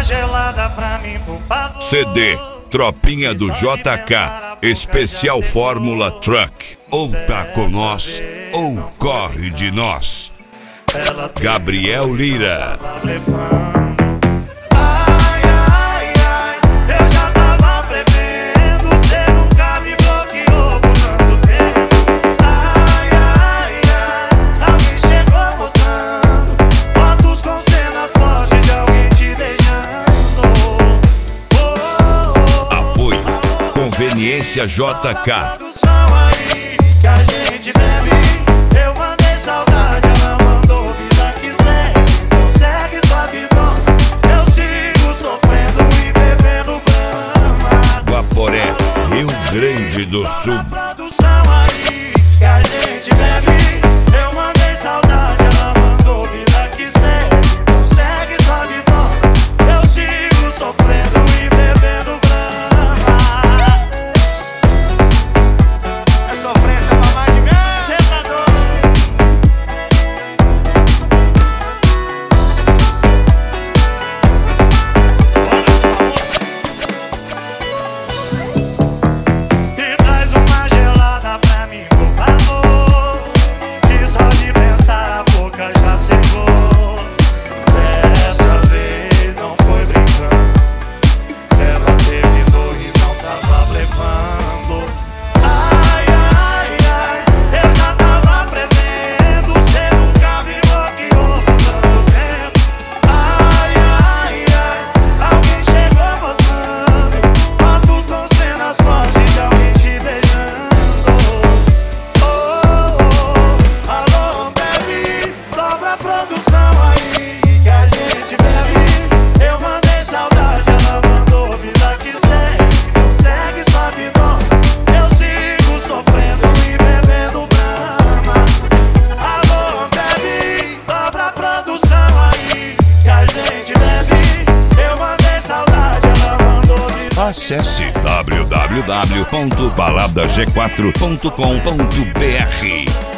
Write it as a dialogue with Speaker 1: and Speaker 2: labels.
Speaker 1: gelada pra mim, por favor.
Speaker 2: CD Tropinha do JK, especial Fórmula Truck. Ou tá com nós, ou corre de nós. Gabriel Lira.
Speaker 1: Ai, ai, ai, eu já tava prevendo. Cê nunca me bloqueou por tanto tempo. Ai, ai, ai, alguém chegou mostrando fotos com cenas fortes de alguém te beijando.
Speaker 2: Apoio Conveniência JK.
Speaker 1: Produção aí que a gente bebe. Eu mandei saudade, ela mandou vida que segue. Não segue sua vida, eu sigo sofrendo e bebendo brama.
Speaker 2: Guaporé, Rio Grande do Sul.
Speaker 1: Produção aí que a gente bebe. Eu mandei saudade, ela mandou vida que segue. Não segue sua vida, eu sigo sofrendo e bebendo brama. É sofrência pra mais de mim. Cê tá doido? E traz uma gelada pra mim, por favor. Que só de pensar a boca já secou. Dessa vez não foi brincando. Ela terminou e não tava blefando. Ai, ai, ai, eu já tava prevendo. Cê nunca me bloqueou por tanto tempo. Ai, ai, ai, alguém chegou mostrando fotos com cenas fortes de alguém te beijando. Alô, baby, dobra a produção aí que a gente bebe. Eu mandei saudade, ela mandou vida que segue. Não segue sua vida, eu sigo sofrendo e bebendo brama. Alô, baby, dobra a produção aí que a gente bebe. Eu mandei saudade, ela mandou vida.
Speaker 2: Acesse www.baladag4.com.br.